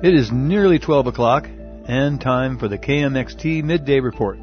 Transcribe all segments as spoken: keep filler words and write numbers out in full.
It is nearly twelve o'clock and time for the K M X T Midday Report.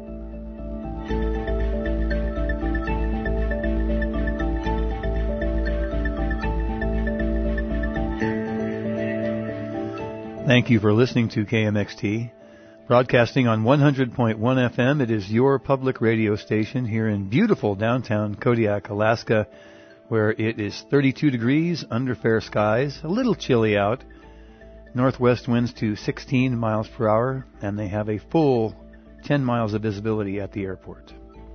Thank you for listening to K M X T. Broadcasting on one hundred point one F M, it is your public radio station here in beautiful downtown Kodiak, Alaska, where it is thirty-two degrees under fair skies, a little chilly out. Northwest winds to sixteen miles per hour, and they have a full ten miles of visibility at the airport.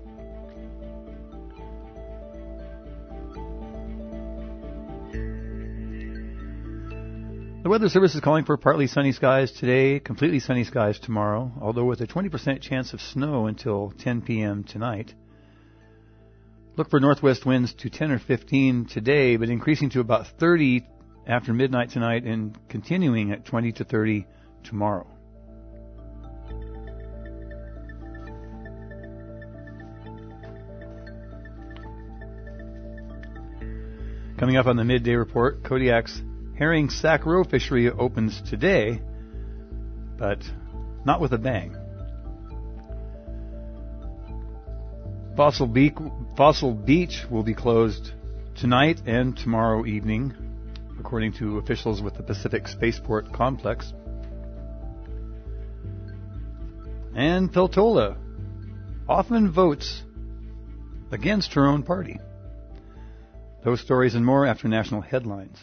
The Weather Service is calling for partly sunny skies today, completely sunny skies tomorrow, although with a twenty percent chance of snow until ten p.m. tonight. Look for northwest winds to ten or fifteen today, but increasing to about thirty after midnight tonight and continuing at twenty to thirty tomorrow. Coming up on the midday report, Kodiak's herring sac roe fishery opens today, but not with a bang. Fossil, Be- Fossil Beach will be closed tonight and tomorrow evening, according to officials with the Pacific Spaceport Complex. And Peltola often votes against her own party. Those stories and more after national headlines.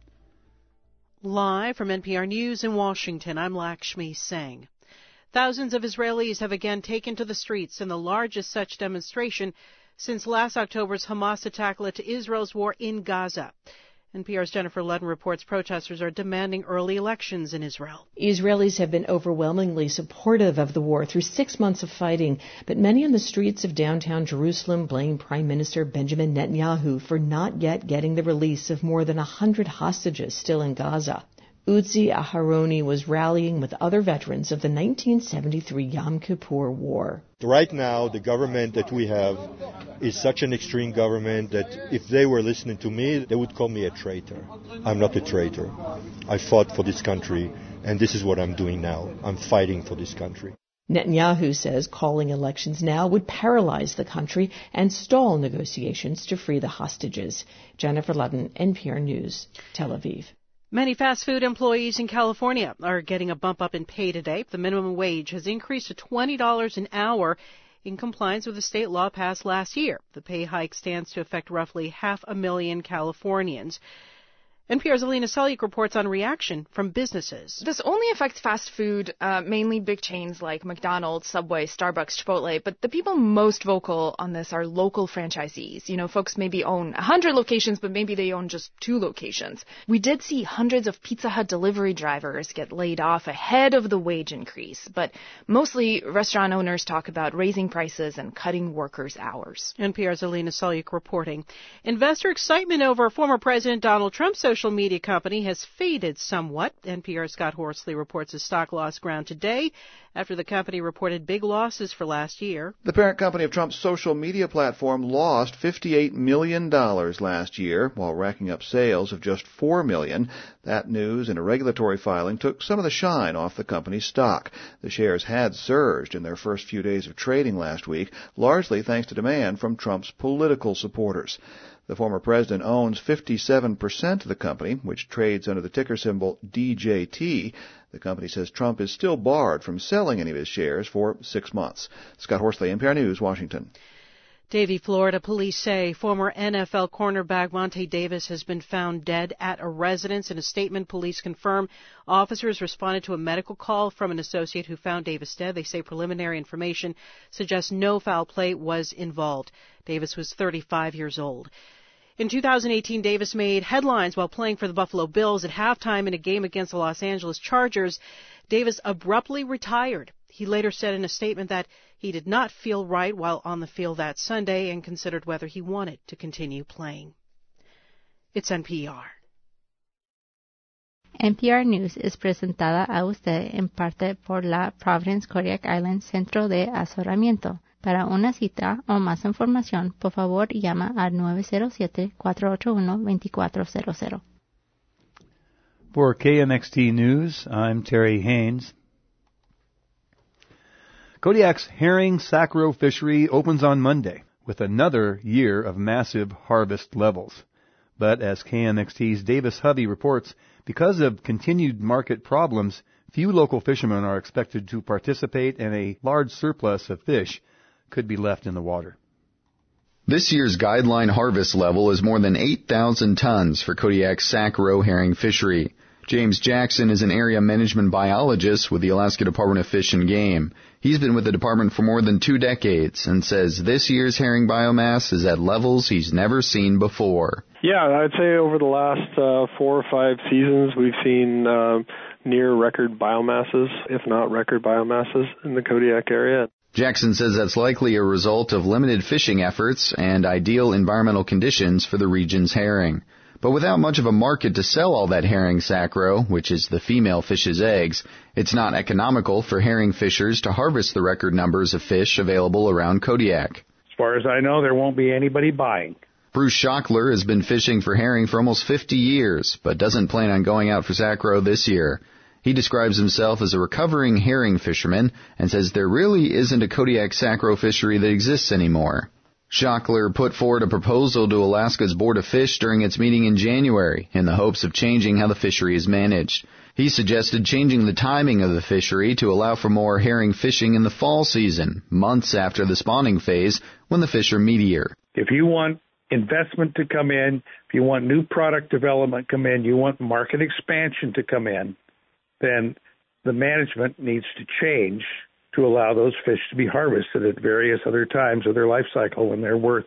Live from N P R News in Washington, I'm Lakshmi Singh. Thousands of Israelis have again taken to the streets in the largest such demonstration since last October's Hamas attack led to Israel's war in Gaza. N P R's Jennifer Ludden reports protesters are demanding early elections in Israel. Israelis have been overwhelmingly supportive of the war through six months of fighting, but many on the streets of downtown Jerusalem blame Prime Minister Benjamin Netanyahu for not yet getting the release of more than one hundred hostages still in Gaza. Uzi Aharoni was rallying with other veterans of the nineteen seventy-three Yom Kippur War. Right now, the government that we have is such an extreme government that if they were listening to me, they would call me a traitor. I'm not a traitor. I fought for this country, and this is what I'm doing now. I'm fighting for this country. Netanyahu says calling elections now would paralyze the country and stall negotiations to free the hostages. Jennifer Ludden, N P R News, Tel Aviv. Many fast food employees in California are getting a bump up in pay today. The minimum wage has increased to twenty dollars an hour in compliance with a state law passed last year. The pay hike stands to affect roughly half a million Californians. N P R's Alina Selyuk reports on reaction from businesses. This only affects fast food, uh, mainly big chains like McDonald's, Subway, Starbucks, Chipotle, but the people most vocal on this are local franchisees. You know, folks maybe own one hundred locations, but maybe they own just two locations. We did see hundreds of Pizza Hut delivery drivers get laid off ahead of the wage increase, but mostly restaurant owners talk about raising prices and cutting workers' hours. N P R's Alina Selyuk reporting. Investor excitement over former President Donald Trump's social social media company has faded somewhat. N P R's Scott Horsley reports his stock lost ground today after the company reported big losses for last year. The parent company of Trump's social media platform lost fifty-eight million dollars last year, while racking up sales of just four million dollars. That news and a regulatory filing took some of the shine off the company's stock. The shares had surged in their first few days of trading last week, largely thanks to demand from Trump's political supporters. The former president owns fifty-seven percent of the company, which trades under the ticker symbol D J T. The company says Trump is still barred from selling any of his shares for six months. Scott Horsley, N P R News, Washington. Davie, Florida. Police say former N F L cornerback Vontae Davis has been found dead at a residence. In a statement, police confirm officers responded to a medical call from an associate who found Davis dead. They say preliminary information suggests no foul play was involved. Davis was thirty-five years old. In two thousand eighteen, Davis made headlines while playing for the Buffalo Bills. At halftime in a game against the Los Angeles Chargers, Davis abruptly retired. He later said in a statement that he did not feel right while on the field that Sunday and considered whether he wanted to continue playing. It's N P R. N P R News es presentada a usted en parte por la Providence Kodiak Island Centro de Asesoramiento. Para una cita o más información, por favor, llama al nueve cero siete, cuatro ocho uno, dos cuatro cero cero. For K M X T News, I'm Terry Haynes. Kodiak's herring sacro fishery opens on Monday with another year of massive harvest levels. But as K M X T's Davis Hovey reports, because of continued market problems, few local fishermen are expected to participate, and a large surplus of fish could be left in the water. This year's guideline harvest level is more than eight thousand tons for Kodiak's sacro herring fishery. James Jackson is an area management biologist with the Alaska Department of Fish and Game. He's been with the department for more than two decades and says this year's herring biomass is at levels he's never seen before. Yeah, I'd say over the last uh, four or five seasons, we've seen uh, near record biomasses, if not record biomasses, in the Kodiak area. Jackson says that's likely a result of limited fishing efforts and ideal environmental conditions for the region's herring. But without much of a market to sell all that herring sacro, which is the female fish's eggs, it's not economical for herring fishers to harvest the record numbers of fish available around Kodiak. As far as I know, there won't be anybody buying. Bruce Schockler has been fishing for herring for almost fifty years, but doesn't plan on going out for sacro this year. He describes himself as a recovering herring fisherman and says there really isn't a Kodiak sacro fishery that exists anymore. Schockler put forward a proposal to Alaska's Board of Fish during its meeting in January in the hopes of changing how the fishery is managed. He suggested changing the timing of the fishery to allow for more herring fishing in the fall season, months after the spawning phase, when the fish are meatier. If you want investment to come in, if you want new product development to come in, you want market expansion to come in, then the management needs to change to allow those fish to be harvested at various other times of their life cycle when they're worth,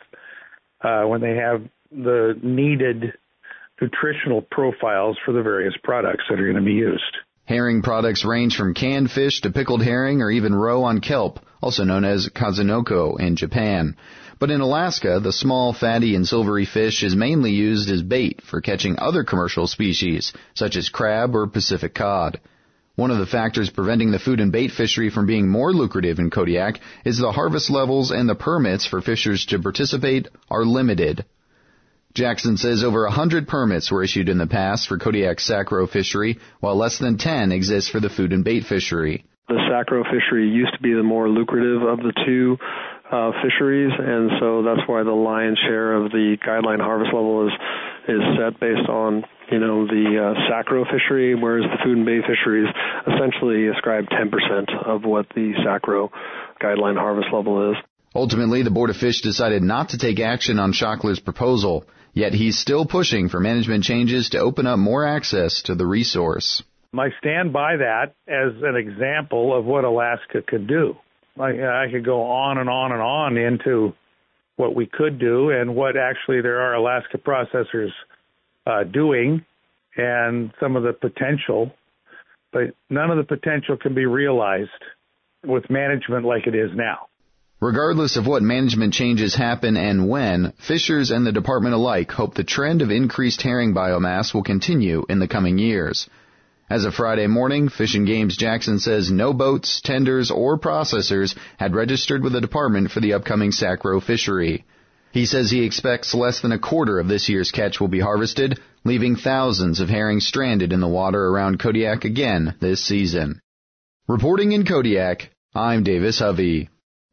uh, when they have the needed nutritional profiles for the various products that are going to be used. Herring products range from canned fish to pickled herring or even roe on kelp, also known as kazunoko in Japan. But in Alaska, the small, fatty, and silvery fish is mainly used as bait for catching other commercial species, such as crab or Pacific cod. One of the factors preventing the food and bait fishery from being more lucrative in Kodiak is the harvest levels, and the permits for fishers to participate are limited. Jackson says over one hundred permits were issued in the past for Kodiak's sacro fishery, while less than ten exist for the food and bait fishery. The sacro fishery used to be the more lucrative of the two uh, fisheries, and so that's why the lion's share of the guideline harvest level is is set based on, you know, the uh, sacro fishery, whereas the food and bait fisheries essentially ascribe ten percent of what the sacro guideline harvest level is. Ultimately, the Board of Fish decided not to take action on Schockler's proposal, yet he's still pushing for management changes to open up more access to the resource. I stand by that as an example of what Alaska could do. I, I could go on and on and on into what we could do and what actually there are Alaska processors uh, doing and some of the potential, but none of the potential can be realized with management like it is now. Regardless of what management changes happen and when, fishers and the department alike hope the trend of increased herring biomass will continue in the coming years. As of Friday morning, Fish and Game's Jackson says no boats, tenders, or processors had registered with the department for the upcoming sacro fishery. He says he expects less than a quarter of this year's catch will be harvested, leaving thousands of herring stranded in the water around Kodiak again this season. Reporting in Kodiak, I'm Davis Hovey.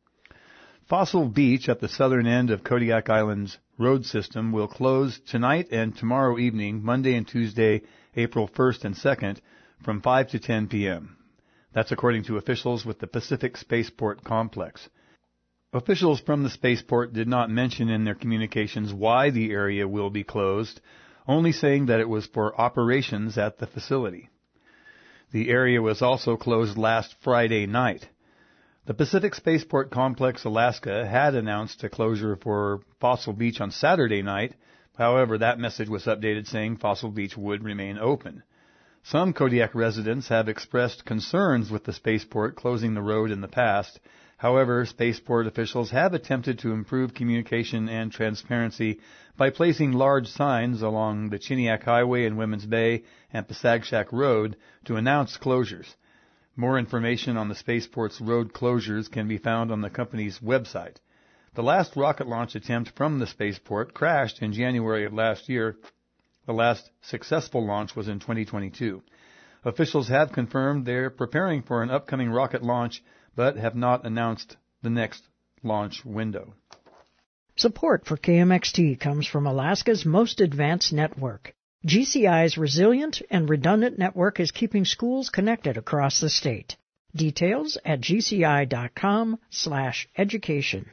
Fossil Beach at the southern end of Kodiak Island's road system will close tonight and tomorrow evening, Monday and Tuesday, April first and second, from five to ten p.m. That's according to officials with the Pacific Spaceport Complex. Officials from the spaceport did not mention in their communications why the area will be closed, only saying that it was for operations at the facility. The area was also closed last Friday night. The Pacific Spaceport Complex Alaska had announced a closure for Fossil Beach on Saturday night. However, that message was updated saying Fossil Beach would remain open. Some Kodiak residents have expressed concerns with the spaceport closing the road in the past. However, spaceport officials have attempted to improve communication and transparency by placing large signs along the Chiniak Highway in Women's Bay and Pasagshak Road to announce closures. More information on the spaceport's road closures can be found on the company's website. The last rocket launch attempt from the spaceport crashed in January of last year. The last successful launch was in twenty twenty-two. Officials have confirmed they're preparing for an upcoming rocket launch, but have not announced the next launch window. Support for K M X T comes from Alaska's most advanced network. G C I's resilient and redundant network is keeping schools connected across the state. Details at gci.com slash education.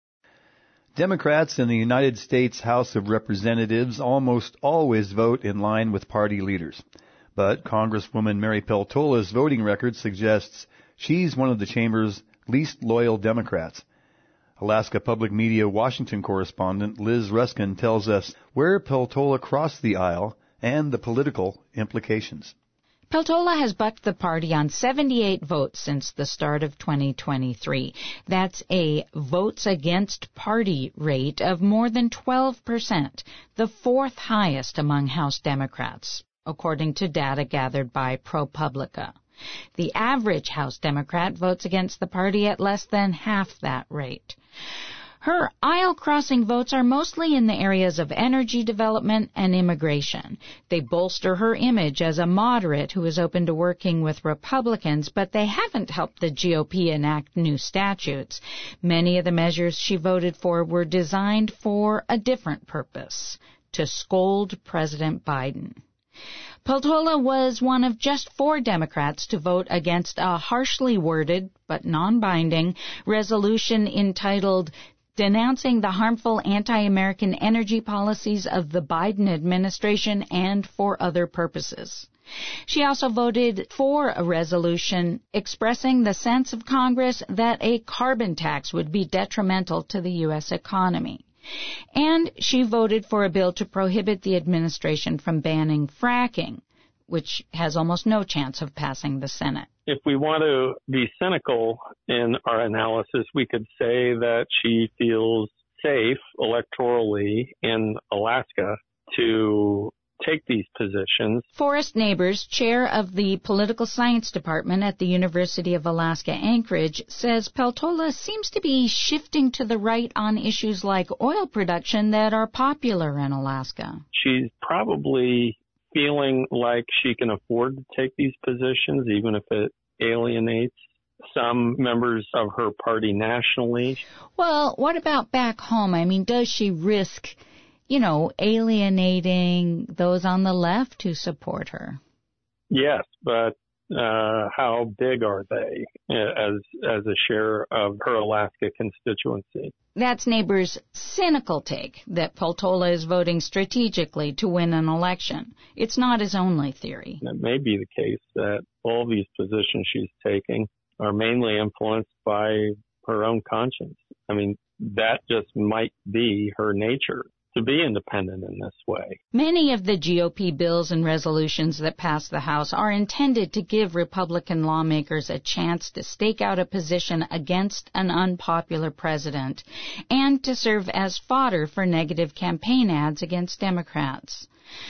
Democrats in the United States House of Representatives almost always vote in line with party leaders. But Congresswoman Mary Peltola's voting record suggests she's one of the chamber's least loyal Democrats. Alaska Public Media Washington correspondent Liz Ruskin tells us where Peltola crossed the aisle and the political implications. Peltola has bucked the party on seventy-eight votes since the start of twenty twenty-three. That's a votes against party rate of more than twelve percent, the fourth highest among House Democrats, according to data gathered by ProPublica. The average House Democrat votes against the party at less than half that rate. Her aisle-crossing votes are mostly in the areas of energy development and immigration. They bolster her image as a moderate who is open to working with Republicans, but they haven't helped the G O P enact new statutes. Many of the measures she voted for were designed for a different purpose, to scold President Biden. Peltola was one of just four Democrats to vote against a harshly worded, but non-binding, resolution entitled Denouncing the Harmful Anti-American Energy Policies of the Biden Administration and for Other Purposes. She also voted for a resolution expressing the sense of Congress that a carbon tax would be detrimental to the U S economy. And she voted for a bill to prohibit the administration from banning fracking, which has almost no chance of passing the Senate. If we want to be cynical in our analysis, we could say that she feels safe electorally in Alaska to take these positions. Forrest Neighbors, chair of the Political Science Department at the University of Alaska Anchorage, says Peltola seems to be shifting to the right on issues like oil production that are popular in Alaska. She's probably feeling like she can afford to take these positions, even if it alienates some members of her party nationally. Well, what about back home? I mean, does she risk, you know, alienating those on the left who support her? Yes, but uh, how big are they as as a share of her Alaska constituency? That's Neighbors' cynical take that Peltola is voting strategically to win an election. It's not his only theory. It may be the case that all these positions she's taking are mainly influenced by her own conscience. I mean, that just might be her nature, to be independent in this way. Many of the G O P bills and resolutions that pass the House are intended to give Republican lawmakers a chance to stake out a position against an unpopular president and to serve as fodder for negative campaign ads against Democrats.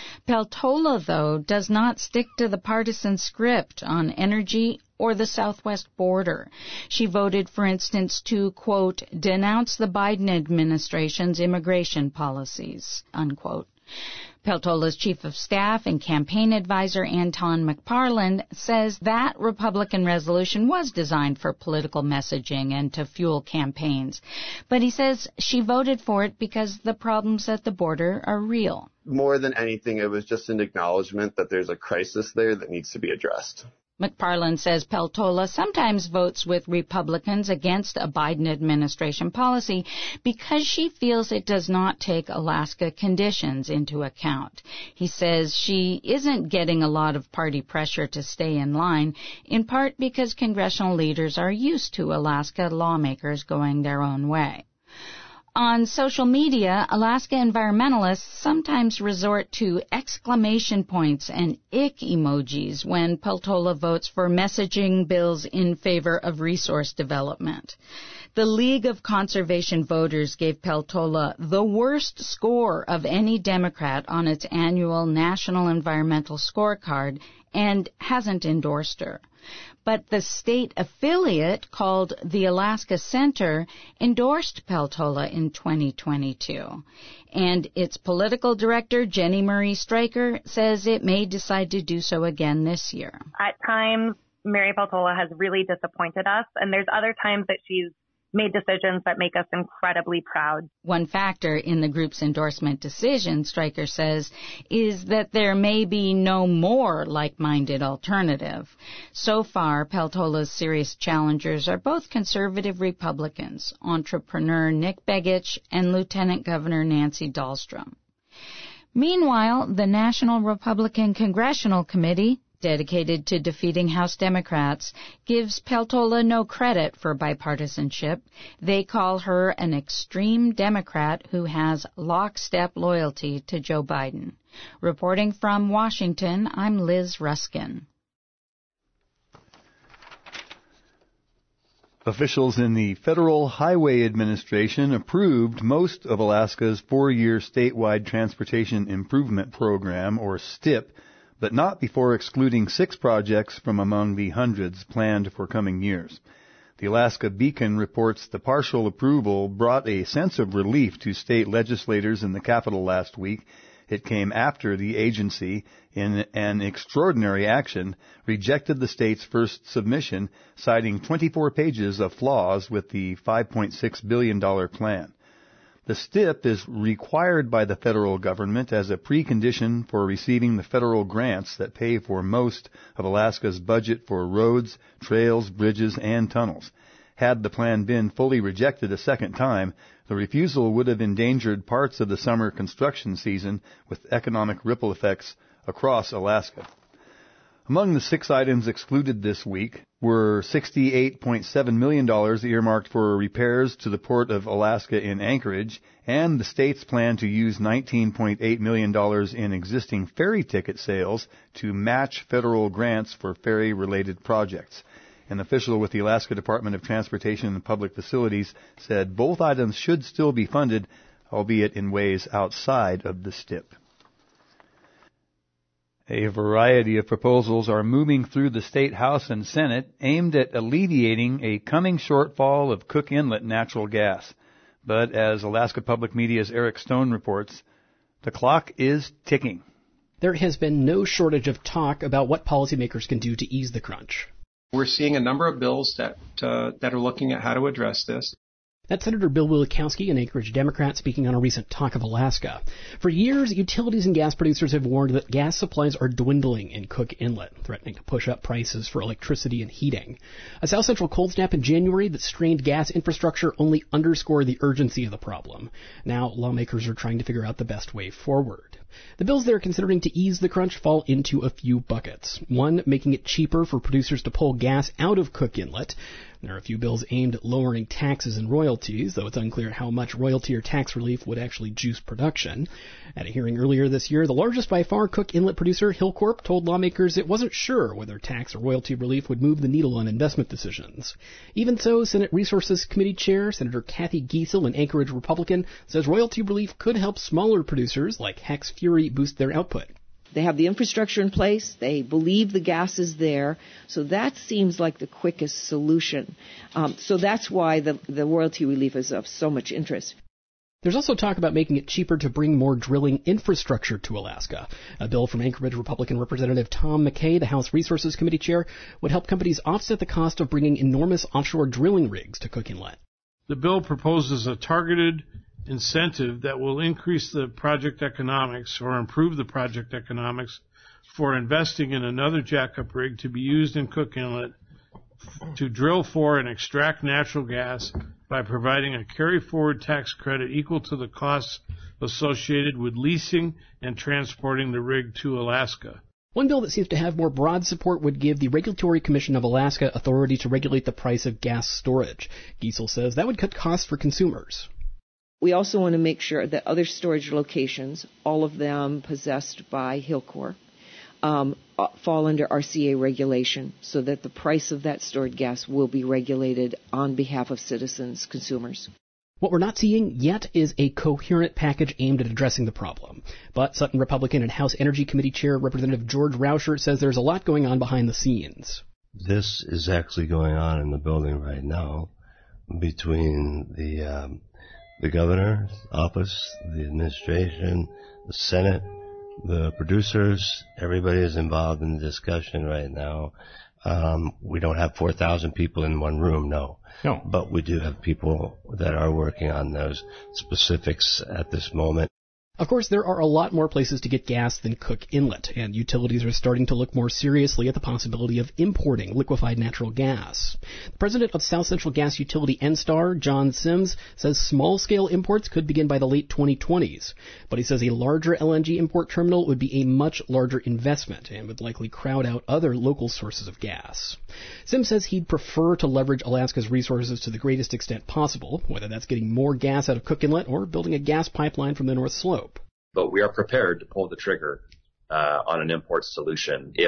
Peltola, though, does not stick to the partisan script on energy or the southwest border. She voted, for instance, to, quote, denounce the Biden administration's immigration policies, unquote. Peltola's chief of staff and campaign advisor Anton McParland says that Republican resolution was designed for political messaging and to fuel campaigns. But he says she voted for it because the problems at the border are real. More than anything, it was just an acknowledgement that there's a crisis there that needs to be addressed. McParland says Peltola sometimes votes with Republicans against a Biden administration policy because she feels it does not take Alaska conditions into account. He says she isn't getting a lot of party pressure to stay in line, in part because congressional leaders are used to Alaska lawmakers going their own way. On social media, Alaska environmentalists sometimes resort to exclamation points and ick emojis when Peltola votes for messaging bills in favor of resource development. The League of Conservation Voters gave Peltola the worst score of any Democrat on its annual National Environmental Scorecard and hasn't endorsed her. But the state affiliate called the Alaska Center endorsed Peltola in twenty twenty-two. And its political director, Jenny Marie Stryker, says it may decide to do so again this year. At times, Mary Peltola has really disappointed us, and there's other times that she's made decisions that make us incredibly proud. One factor in the group's endorsement decision, Stryker says, is that there may be no more like-minded alternative. So far, Peltola's serious challengers are both conservative Republicans, entrepreneur Nick Begich and Lieutenant Governor Nancy Dahlstrom. Meanwhile, the National Republican Congressional Committee, dedicated to defeating House Democrats, gives Peltola no credit for bipartisanship. They call her an extreme Democrat who has lockstep loyalty to Joe Biden. Reporting from Washington, I'm Liz Ruskin. Officials in the Federal Highway Administration approved most of Alaska's four-year statewide Transportation Improvement Program, or STIP, but not before excluding six projects from among the hundreds planned for coming years. The Alaska Beacon reports the partial approval brought a sense of relief to state legislators in the capital last week. It came after the agency, in an extraordinary action, rejected the state's first submission, citing twenty-four pages of flaws with the five point six billion dollars plan. The STIP is required by the federal government as a precondition for receiving the federal grants that pay for most of Alaska's budget for roads, trails, bridges, and tunnels. Had the plan been fully rejected a second time, the refusal would have endangered parts of the summer construction season with economic ripple effects across Alaska. Among the six items excluded this week were sixty-eight point seven million dollars earmarked for repairs to the Port of Alaska in Anchorage, and the state's plan to use nineteen point eight million dollars in existing ferry ticket sales to match federal grants for ferry-related projects. An official with the Alaska Department of Transportation and Public Facilities said both items should still be funded, albeit in ways outside of the STIP. A variety of proposals are moving through the State House and Senate aimed at alleviating a coming shortfall of Cook Inlet natural gas. But as Alaska Public Media's Eric Stone reports, the clock is ticking. There has been no shortage of talk about what policymakers can do to ease the crunch. We're seeing a number of bills that uh, that are looking at how to address this. That's Senator Bill Wielechowski, an Anchorage Democrat, speaking on a recent Talk of Alaska. For years, utilities and gas producers have warned that gas supplies are dwindling in Cook Inlet, threatening to push up prices for electricity and heating. A South Central cold snap in January that strained gas infrastructure only underscored the urgency of the problem. Now, lawmakers are trying to figure out the best way forward. The bills they're considering to ease the crunch fall into a few buckets. One, making it cheaper for producers to pull gas out of Cook Inlet. There are a few bills aimed at lowering taxes and royalties, though it's unclear how much royalty or tax relief would actually juice production. At a hearing earlier this year, the largest by far Cook Inlet producer, Hilcorp, told lawmakers it wasn't sure whether tax or royalty relief would move the needle on investment decisions. Even so, Senate Resources Committee Chair Senator Kathy Giessel, an Anchorage Republican, says royalty relief could help smaller producers like Hex Fury boost their output. They have the infrastructure in place. They believe the gas is there. So that seems like the quickest solution. Um, so that's why the, the royalty relief is of so much interest. There's also talk about making it cheaper to bring more drilling infrastructure to Alaska. A bill from Anchorage Republican Representative Tom McKay, the House Resources Committee Chair, would help companies offset the cost of bringing enormous offshore drilling rigs to Cook Inlet. The bill proposes a targeted incentive that will increase the project economics or improve the project economics for investing in another jackup rig to be used in Cook Inlet to drill for and extract natural gas by providing a carry-forward tax credit equal to the costs associated with leasing and transporting the rig to Alaska. One bill that seems to have more broad support would give the Regulatory Commission of Alaska authority to regulate the price of gas storage. Giessel says that would cut costs for consumers. We also want to make sure that other storage locations, all of them possessed by Hilcorp, um, fall under R C A regulation so that the price of that stored gas will be regulated on behalf of citizens, consumers. What we're not seeing yet is a coherent package aimed at addressing the problem. But Sutton Republican and House Energy Committee Chair Representative George Rauscher says there's a lot going on behind the scenes. This is actually going on in the building right now between the um, the governor's office, the administration, the Senate, the producers. Everybody is involved in the discussion right now. Um, we don't have four thousand people in one room, no. No. But we do have people that are working on those specifics at this moment. Of course, there are a lot more places to get gas than Cook Inlet, and utilities are starting to look more seriously at the possibility of importing liquefied natural gas. The president of South Central Gas Utility Enstar, John Sims, says small-scale imports could begin by the late twenty twenties, but he says a larger L N G import terminal would be a much larger investment and would likely crowd out other local sources of gas. Sims says he'd prefer to leverage Alaska's resources to the greatest extent possible, whether that's getting more gas out of Cook Inlet or building a gas pipeline from the North Slope. But we are prepared to pull the trigger uh, on an import solution if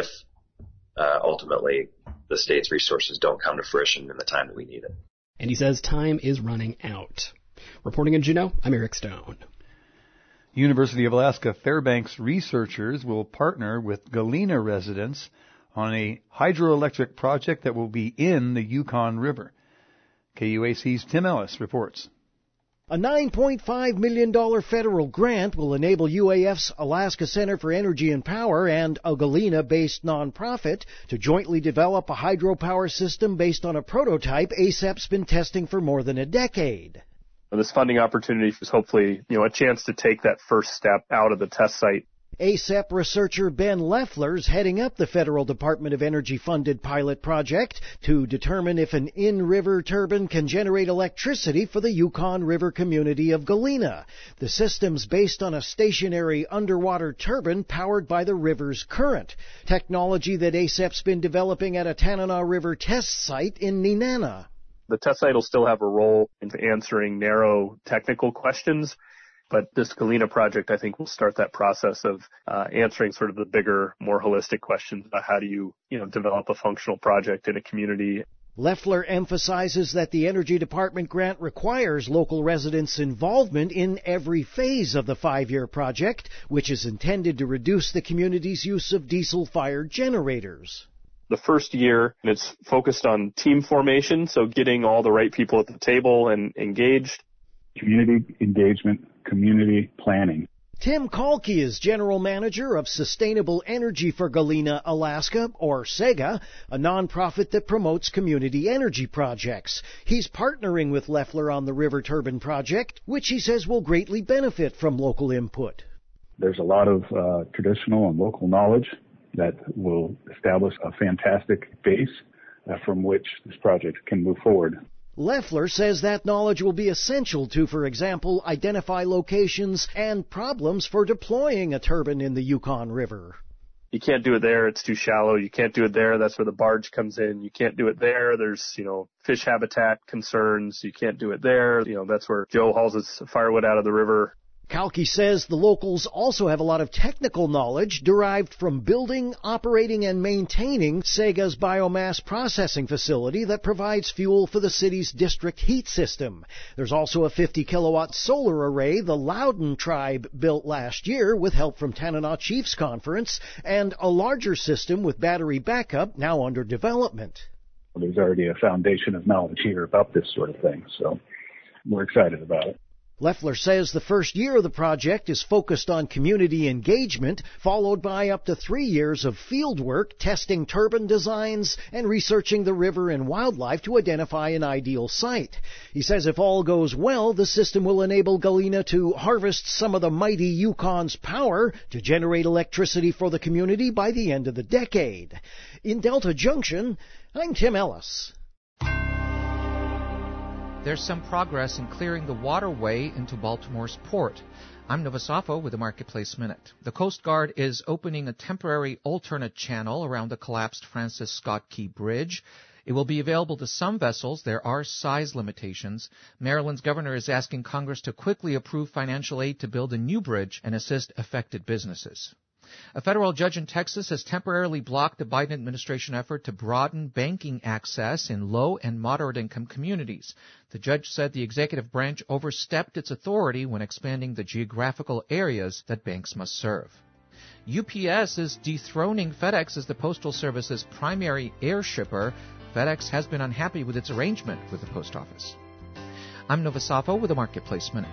uh, ultimately the state's resources don't come to fruition in the time that we need it. And he says time is running out. Reporting in Juneau, I'm Eric Stone. University of Alaska Fairbanks researchers will partner with Galena residents on a hydroelectric project that will be in the Yukon River. K U A C's Tim Ellis reports. A nine point five million dollars federal grant will enable U A F's Alaska Center for Energy and Power and a Galena-based nonprofit to jointly develop a hydropower system based on a prototype A S E P's been testing for more than a decade. This funding opportunity is hopefully, you know, a chance to take that first step out of the test site. A S E P researcher Ben Leffler is heading up the Federal Department of Energy-funded pilot project to determine if an in-river turbine can generate electricity for the Yukon River community of Galena. The system's based on a stationary underwater turbine powered by the river's current, technology that A S E P's been developing at a Tanana River test site in Nenana. The test site will still have a role in answering narrow technical questions. But this Galena project, I think, will start that process of uh, answering sort of the bigger, more holistic questions about how do you, you know, develop a functional project in a community. Leffler emphasizes that the Energy Department grant requires local residents' involvement in every phase of the five-year project, which is intended to reduce the community's use of diesel-fired generators. The first year, it's focused on team formation, so getting all the right people at the table and engaged. Community engagement, community planning. Tim Kalki is General Manager of Sustainable Energy for Galena, Alaska, or SEGA, a nonprofit that promotes community energy projects. He's partnering with Leffler on the River Turbine project, which he says will greatly benefit from local input. There's a lot of uh, traditional and local knowledge that will establish a fantastic base uh, from which this project can move forward. Leffler says that knowledge will be essential to, for example, identify locations and problems for deploying a turbine in the Yukon River. You can't do it there, it's too shallow. You can't do it there, that's where the barge comes in. You can't do it there, there's, you know, fish habitat concerns. You can't do it there, you know, that's where Joe hauls his firewood out of the river. Kalki says the locals also have a lot of technical knowledge derived from building, operating, and maintaining SEGA's biomass processing facility that provides fuel for the city's district heat system. There's also a fifty kilowatt solar array the Loudon tribe built last year with help from Tanana Chiefs Conference, and a larger system with battery backup now under development. There's already a foundation of knowledge here about this sort of thing, so we're excited about it. Leffler says the first year of the project is focused on community engagement, followed by up to three years of field work, testing turbine designs, and researching the river and wildlife to identify an ideal site. He says if all goes well, the system will enable Galena to harvest some of the mighty Yukon's power to generate electricity for the community by the end of the decade. In Delta Junction, I'm Tim Ellis. There's some progress in clearing the waterway into Baltimore's port. I'm Novosafo with the Marketplace Minute. The Coast Guard is opening a temporary alternate channel around the collapsed Francis Scott Key Bridge. It will be available to some vessels. There are size limitations. Maryland's governor is asking Congress to quickly approve financial aid to build a new bridge and assist affected businesses. A federal judge in Texas has temporarily blocked the Biden administration effort to broaden banking access in low and moderate-income communities. The judge said the executive branch overstepped its authority when expanding the geographical areas that banks must serve. U P S is dethroning FedEx as the Postal Service's primary air shipper. FedEx has been unhappy with its arrangement with the Post Office. I'm Novosafo with a Marketplace Minute.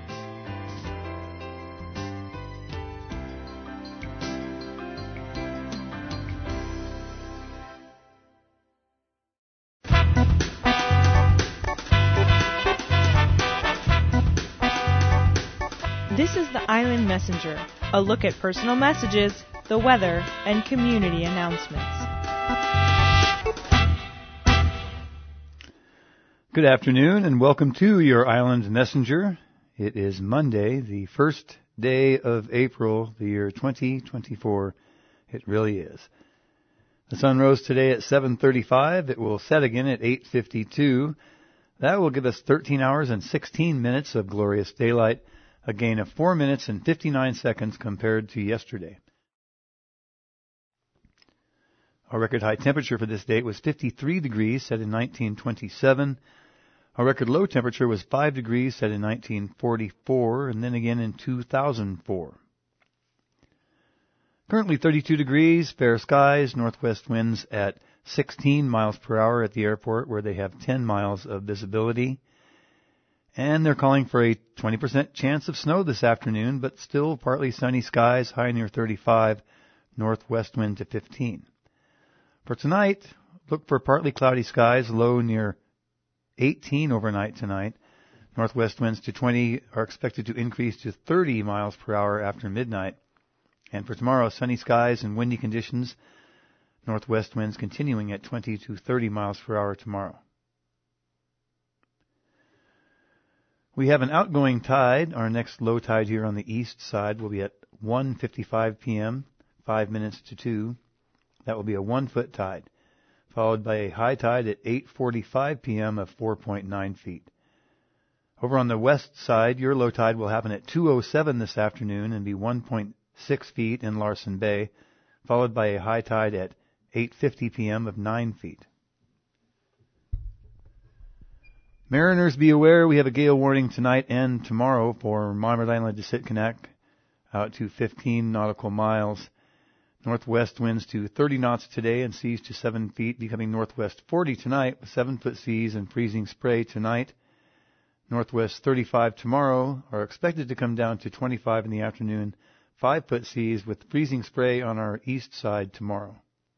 This is the Island Messenger, a look at personal messages, the weather, and community announcements. Good afternoon and welcome to your Island Messenger. It is Monday, the first day of April, the year twenty twenty-four. It really is. The sun rose today at seven thirty-five. It will set again at eight fifty-two. That will give us thirteen hours and sixteen minutes of glorious daylight, a gain of four minutes and fifty-nine seconds compared to yesterday. Our record high temperature for this date was fifty-three degrees, set in nineteen twenty-seven. Our record low temperature was five degrees, set in nineteen forty-four, and then again in two thousand four. Currently thirty-two degrees, fair skies, northwest winds at sixteen miles per hour at the airport, where they have ten miles of visibility. And they're calling for a twenty percent chance of snow this afternoon, but still partly sunny skies, high near thirty-five, northwest wind to fifteen. For tonight, look for partly cloudy skies, low near eighteen overnight tonight. Northwest winds to twenty are expected to increase to thirty miles per hour after midnight. And for tomorrow, sunny skies and windy conditions, northwest winds continuing at twenty to thirty miles per hour tomorrow. We have an outgoing tide. Our next low tide here on the east side will be at one fifty-five p.m., five minutes to two. That will be a one-foot tide, followed by a high tide at eight forty-five p.m. of four point nine feet. Over on the west side, your low tide will happen at two oh seven this afternoon and be one point six feet in Larsen Bay, followed by a high tide at eight fifty p.m. of nine feet. Mariners, be aware, we have a gale warning tonight and tomorrow for Monmouth Island to Sitkinak out to fifteen nautical miles. Northwest winds to thirty knots today and seas to seven feet, becoming northwest forty tonight with seven foot seas and freezing spray tonight. Northwest thirty-five tomorrow are expected to come down to twenty-five in the afternoon, five foot seas with freezing spray on our east side tomorrow.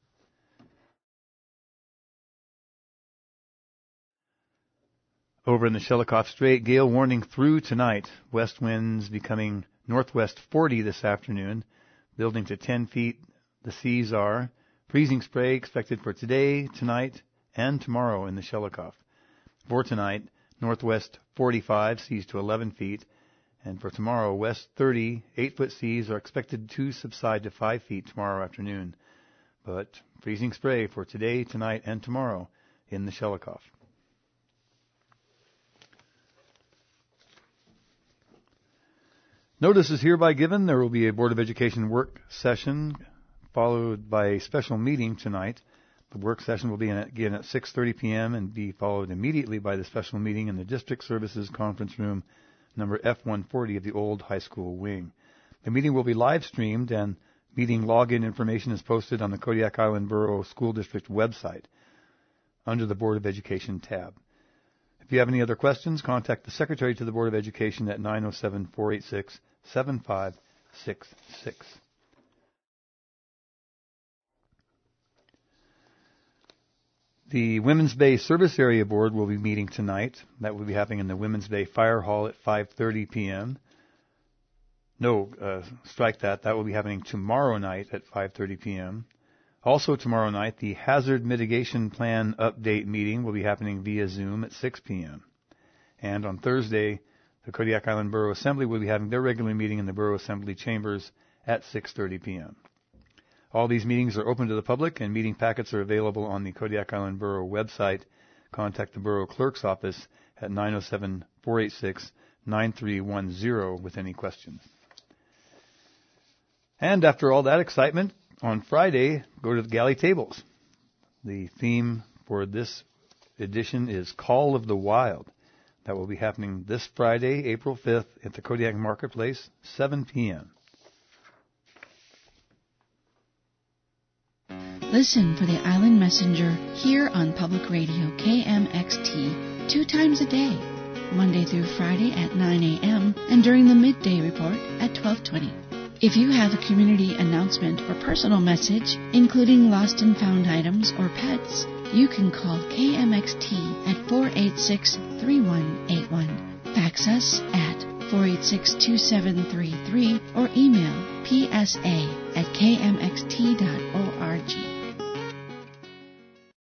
Over in the Shelikof Strait, gale warning through tonight. West winds becoming northwest forty this afternoon, building to ten feet. The seas are freezing spray expected for today, tonight, and tomorrow in the Shelikof. For tonight, northwest forty-five, seas to eleven feet. And for tomorrow, west thirty, eight-foot seas are expected to subside to five feet tomorrow afternoon. But freezing spray for today, tonight, and tomorrow in the Shelikof. Notice is hereby given. There will be a Board of Education work session followed by a special meeting tonight. The work session will be again at six thirty p.m. and be followed immediately by the special meeting in the District Services Conference Room, number F one forty of the old high school wing. The meeting will be live streamed and meeting login information is posted on the Kodiak Island Borough School District website under the Board of Education tab. If you have any other questions, contact the Secretary to the Board of Education at nine oh seven, four eight six, seven five six six. The Women's Bay Service Area Board will be meeting tonight. That will be happening in the Women's Bay Fire Hall at five thirty p.m. No, uh, strike that. That will be happening tomorrow night at five thirty p.m. Also tomorrow night, the Hazard Mitigation Plan Update meeting will be happening via Zoom at six p.m. And on Thursday, the Kodiak Island Borough Assembly will be having their regular meeting in the Borough Assembly chambers at six thirty p.m. All these meetings are open to the public, and meeting packets are available on the Kodiak Island Borough website. Contact the Borough Clerk's office at nine oh seven, four eight six, nine three one zero with any questions. And after all that excitement, on Friday, go to the galley tables. The theme for this edition is Call of the Wild. That will be happening this Friday, April fifth, at the Kodiak Marketplace, seven p.m. Listen for the Island Messenger here on Public Radio K M X T two times a day, Monday through Friday at nine a.m. and during the midday report at twelve twenty. If you have a community announcement or personal message, including lost and found items or pets, you can call K M X T at four eight six, three one eight one. Fax us at four eight six, two seven three three or email p s a at k m x t dot org.